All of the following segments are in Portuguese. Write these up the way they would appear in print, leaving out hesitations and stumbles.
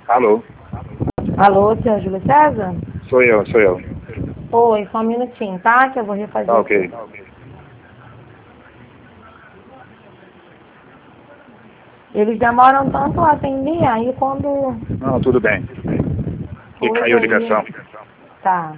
Alô? Alô, senhor Júlio César? Sou eu. Oi, só um minutinho, tá? Que eu vou refazer Tá ok. aqui. Eles demoram tanto a atender, aí quando... Não, tudo bem. E Oi, caiu a aí... ligação. Tá.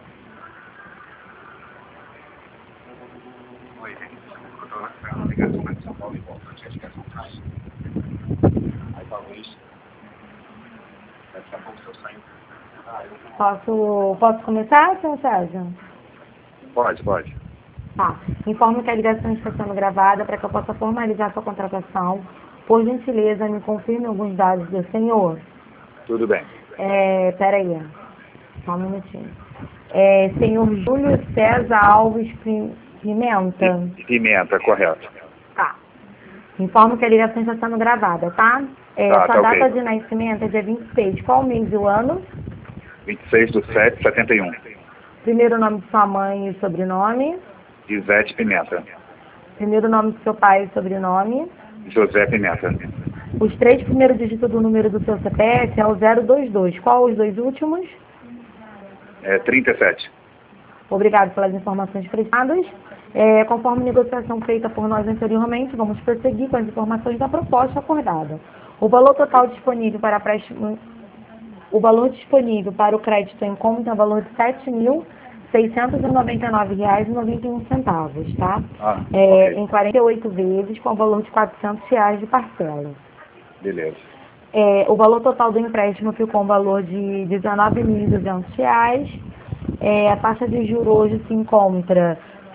Posso começar, senhor César? Pode. Tá. Informo que a ligação está sendo gravada para que eu possa formalizar sua contratação. Por gentileza, me confirme alguns dados do senhor. Tudo bem. Peraí. Só um minutinho. Senhor Júlio César Alves Pimenta. Pimenta, correto. Tá. Informo que a ligação está sendo gravada, tá? Tá, Sua tá data ok. de nascimento é dia 26. Qual mês e o ano? 26/7/71. Primeiro nome de sua mãe e sobrenome. Isete Pimenta. Primeiro nome de seu pai e sobrenome. José Pimenta. Os 3 primeiros dígitos do número do seu CPF é o 022. Qual os 2 últimos? 37. Obrigado pelas informações prestadas. Conforme negociação feita por nós anteriormente, vamos prosseguir com as informações da proposta acordada. O valor total disponível para o crédito em conta é o valor de R$ 7.699,91, tá? Ok. Em 48 vezes, com o valor de R$ 400 de parcela. Beleza. O valor total do empréstimo ficou um valor de R$ 19.200. A taxa de juros hoje se encontra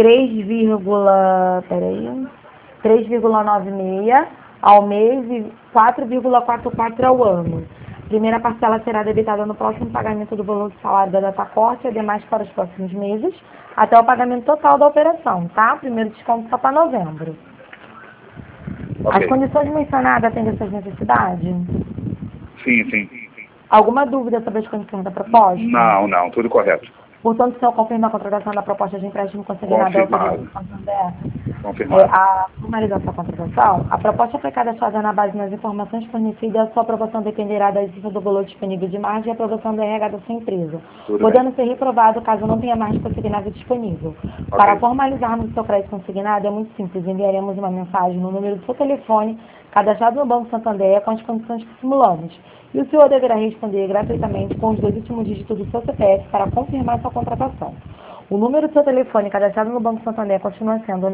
3,96 ao mês e 4,44 ao ano. Primeira parcela será debitada no próximo pagamento do valor do salário da data corte e demais para os próximos meses, até o pagamento total da operação, tá? Primeiro desconto só para novembro. Ok. As condições mencionadas atendem essas necessidades? Sim. Alguma dúvida sobre as condições da proposta? Não, tudo correto. Portanto, o senhor confirma a contratação da proposta de empréstimo consignada ao Confirmado. Santander? Confirmado. A formalização da contratação, a proposta foi cadastrada na base das informações fornecidas, sua aprovação dependerá da existência do valor disponível de margem e aprovação da RH da sua empresa, Tudo podendo ser reprovado caso não tenha margem consignada disponível. Ok. Para formalizarmos o seu crédito consignado, é muito simples, enviaremos uma mensagem no número do seu telefone, cadastrado no Banco Santander, com as condições que simulamos. E o senhor deverá responder gratuitamente com os 2 últimos dígitos do seu CPF para confirmar sua contratação. O número do seu telefone cadastrado no Banco Santander continua sendo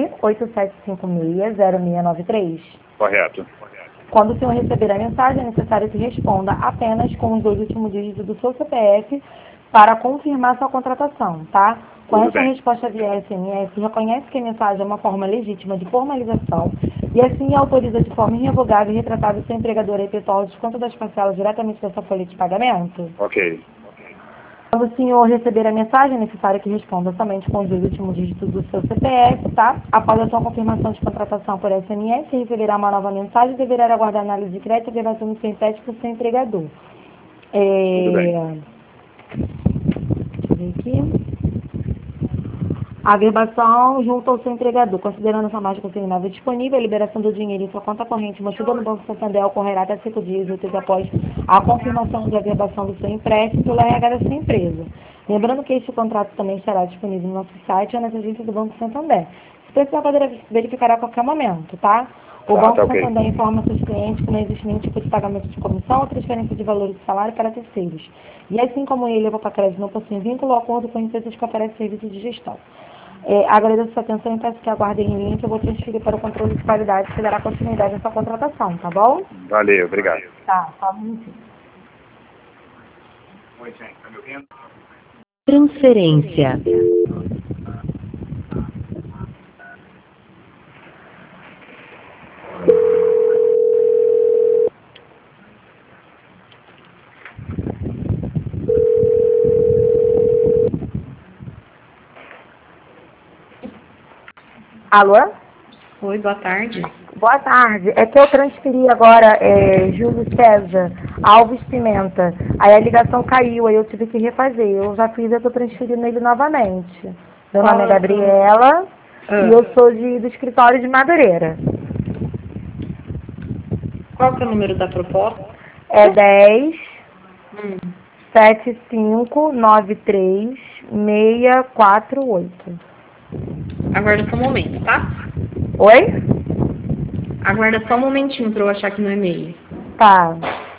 987560693. Correto. Quando o senhor receber a mensagem, é necessário que responda apenas com os 2 últimos dígitos do seu CPF para confirmar sua contratação, tá? Com Tudo essa bem. resposta via SMS, reconhece que a mensagem é uma forma legítima de formalização e assim autoriza de forma irrevogável e retratável seu empregador a efetuar o desconto das parcelas diretamente da sua folha de pagamento. Ok. Quando o senhor receber a mensagem, é necessário que responda somente com os 2 últimos dígitos do seu CPF, tá? Após a sua confirmação de contratação por SMS, receberá uma nova mensagem e deverá aguardar análise de crédito e averbação do seu empréstimo do seu empregador. Tudo bem. Deixa eu ver aqui. A averbação junto ao seu empregador, considerando essa margem consignável disponível, a liberação do dinheiro em sua conta corrente mantida no Banco Santander ocorrerá até 5 dias úteis após a confirmação de averbação do seu empréstimo pela RH da sua empresa. Lembrando que este contrato também estará disponível no nosso site ou nas agências do Banco Santander. Se precisar, poderá verificar a qualquer momento, tá? O Banco tá ok. Santander informa seus clientes que não existe nenhum tipo de pagamento de comissão ou transferência de valores de salário para terceiros. E assim como ele, a Crédito não possui vínculo ou acordo com empresas que oferecem serviços de gestão. Agradeço sua atenção e peço que aguardem em linha que eu vou transferir para o controle de qualidade que dará continuidade à sua contratação, tá bom? Valeu, obrigado. Tá, só um minutinho. Oi, gente, tá me ouvindo? Transferência. Alô? Oi, boa tarde. Boa tarde. É que eu transferi agora Júlio César Alves Pimenta. Aí a ligação caiu, aí eu tive que refazer. Eu já fiz, eu tô transferindo ele novamente. Meu nome é Gabriela e eu sou do escritório de Madureira. Qual que é o número da proposta? É 10 Hum. 7593 648. Aguarda só um momento, tá? Oi? Aguarda só um momentinho pra eu achar aqui no e-mail. Tá.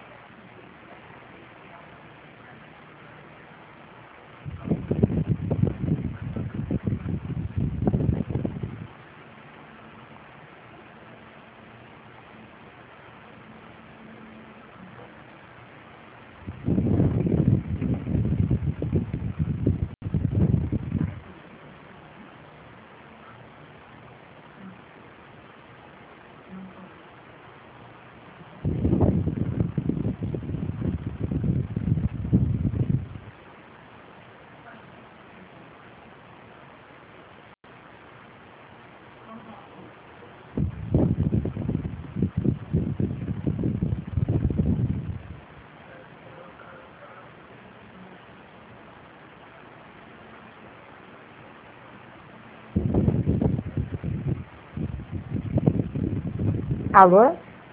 Alô?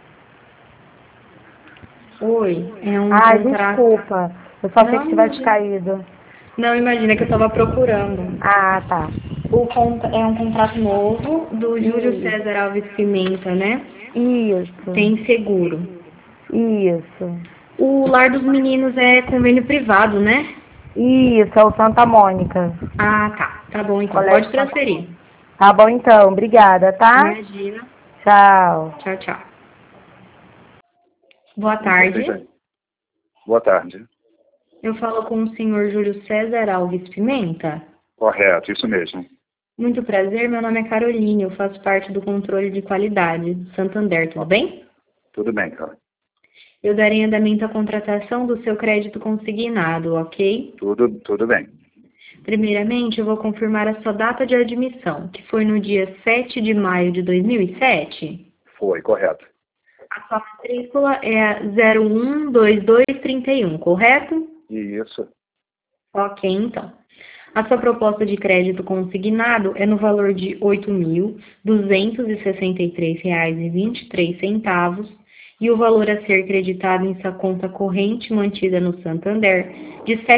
Oi, é um Ai, contrato. desculpa. Eu só achei que Não, tivesse imagina. caído. Não, imagina que eu tava procurando. Ah, tá. É um contrato novo do Júlio Isso. César Alves Pimenta, né? Isso. Tem seguro. Isso. O Lar dos Meninos é convênio privado, né? Isso, é o Santa Mônica. Ah, tá. Tá bom então. Pode Colégio Santa transferir. Mônica. Tá bom então, obrigada, tá? Imagina. Tchau. Tchau, tchau. Boa Tudo tarde. bem. Boa tarde. Eu falo com o senhor Júlio César Alves Pimenta. Correto, isso mesmo. Muito prazer, meu nome é Caroline, eu faço parte do controle de qualidade do Santander, tudo bem? Tudo bem, cara. Eu darei andamento à contratação do seu crédito consignado, ok? Tudo bem. Primeiramente, eu vou confirmar a sua data de admissão, que foi no dia 7 de maio de 2007. Foi, correto. A sua matrícula é a 012231, correto? Isso. Ok, então. A sua proposta de crédito consignado é no valor de R$ 8.263,23 e o valor a ser creditado em sua conta corrente mantida no Santander de R$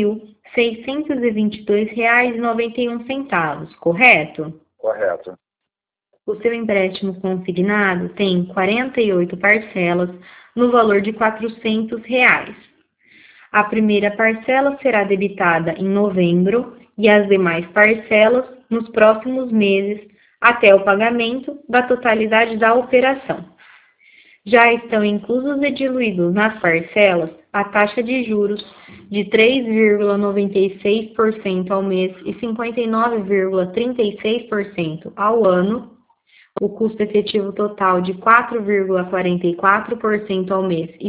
7.622,91, correto? Correto. O seu empréstimo consignado tem 48 parcelas no valor de R$ 400. A primeira parcela será debitada em novembro e as demais parcelas nos próximos meses, até o pagamento da totalidade da operação. Já estão inclusos e diluídos nas parcelas a taxa de juros de 3,96% ao mês e 59,36% ao ano, o custo efetivo total de 4,44% ao mês e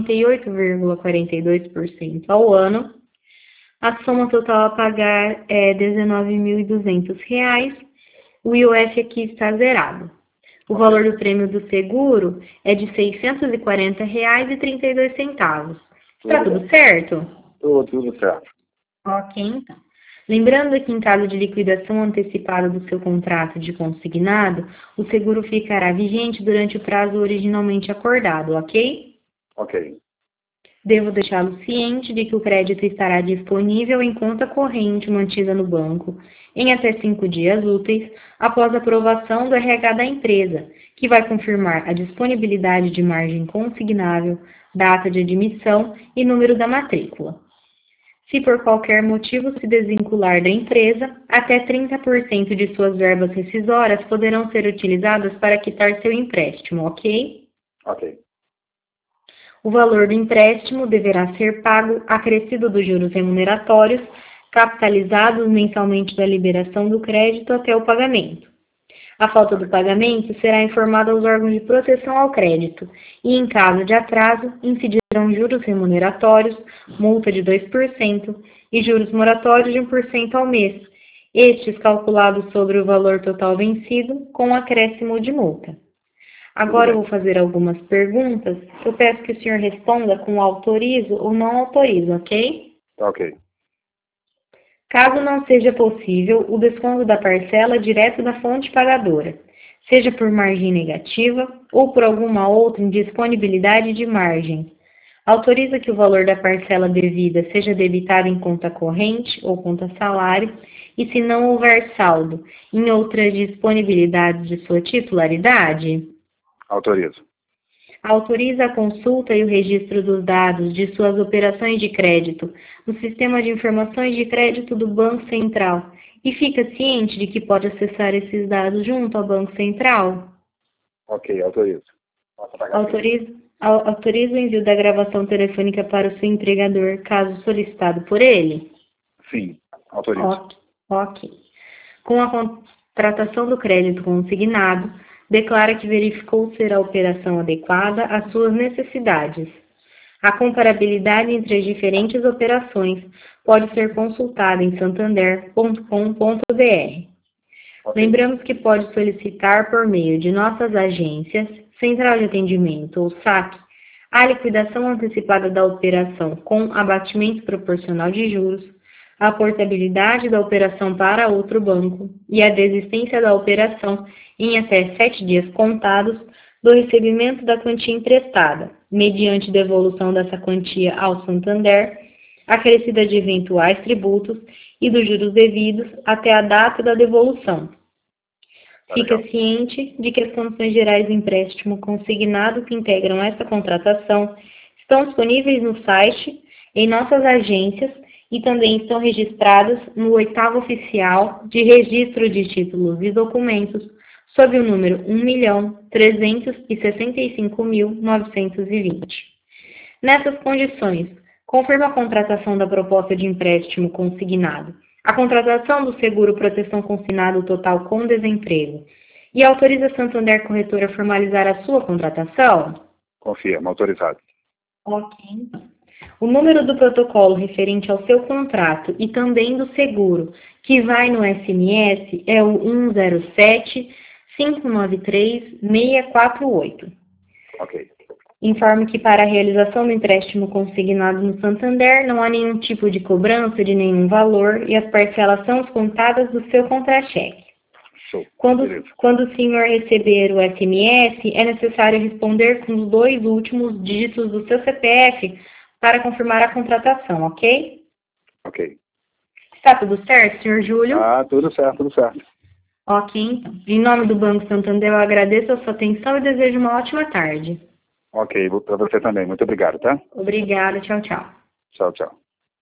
68,42% ao ano. A soma total a pagar é R$ 19.200. O IOF aqui está zerado. O valor do prêmio do seguro é de R$ 640,32. Está tudo certo? Tudo certo. Ok, então. Lembrando que em caso de liquidação antecipada do seu contrato de consignado, o seguro ficará vigente durante o prazo originalmente acordado, ok? Ok. Devo deixá-lo ciente de que o crédito estará disponível em conta corrente mantida no banco em até 5 dias úteis após a aprovação do RH da empresa, que vai confirmar a disponibilidade de margem consignável, data de admissão e número da matrícula. Se por qualquer motivo se desvincular da empresa, até 30% de suas verbas rescisórias poderão ser utilizadas para quitar seu empréstimo, ok? Ok. O valor do empréstimo deverá ser pago acrescido dos juros remuneratórios, capitalizados mensalmente da liberação do crédito até o pagamento. A falta do pagamento será informada aos órgãos de proteção ao crédito e, em caso de atraso, incidirão juros remuneratórios, multa de 2% e juros moratórios de 1% ao mês, estes calculados sobre o valor total vencido com acréscimo de multa. Agora eu vou fazer algumas perguntas. Eu peço que o senhor responda com autorizo ou não autorizo, ok? Ok. Caso não seja possível, o desconto da parcela direto da fonte pagadora, seja por margem negativa ou por alguma outra indisponibilidade de margem, Autoriza que o valor da parcela devida seja debitado em conta corrente ou conta salário e, se não houver saldo, em outras disponibilidades de sua titularidade? Autorizo. Autoriza a consulta e o registro dos dados de suas operações de crédito no Sistema de Informações de Crédito do Banco Central e fica ciente de que pode acessar esses dados junto ao Banco Central? Ok, autorizo. Posso pagar? Autoriza o envio da gravação telefônica para o seu empregador, caso solicitado por ele? Sim, autorizo. Ok. Com a contratação do crédito consignado, declara que verificou ser a operação adequada às suas necessidades. A comparabilidade entre as diferentes operações pode ser consultada em santander.com.br. Ok. Lembramos que pode solicitar por meio de nossas agências, Central de Atendimento ou SAC, a liquidação antecipada da operação com abatimento proporcional de juros, a portabilidade da operação para outro banco e a desistência da operação em até 7 dias contados do recebimento da quantia emprestada, mediante devolução dessa quantia ao Santander, acrescida de eventuais tributos e dos juros devidos até a data da devolução. Fica ciente de que as condições gerais do empréstimo consignado que integram esta contratação estão disponíveis no site, em nossas agências e também estão registradas no 8º Oficial de Registro de Títulos e Documentos, sob o número 1.365.920. Nessas condições, confirma a contratação da proposta de empréstimo consignado, a contratação do seguro proteção consignado total com desemprego e autoriza a Santander Corretora a formalizar a sua contratação? Confirma, autorizado. Ok, então. O número do protocolo referente ao seu contrato e também do seguro, que vai no SMS, é o 107-593-648. Ok. Informe que para a realização do empréstimo consignado no Santander não há nenhum tipo de cobrança de nenhum valor e as parcelas são descontadas do seu contra-cheque. Show. Quando o senhor receber o SMS, é necessário responder com os 2 últimos dígitos do seu CPF para confirmar a contratação, ok? Ok. Está tudo certo, senhor Júlio? Tudo certo, tudo certo. Ok, então. Em nome do Banco Santander, eu agradeço a sua atenção e desejo uma ótima tarde. Ok, para você também. Muito obrigado, tá? Obrigada, tchau, tchau. Tchau, tchau.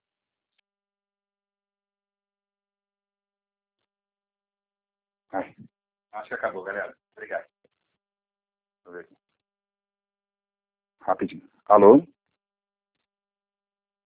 Acho que acabou, galera. Obrigado. Deixa eu ver aqui. Rapidinho. Alô?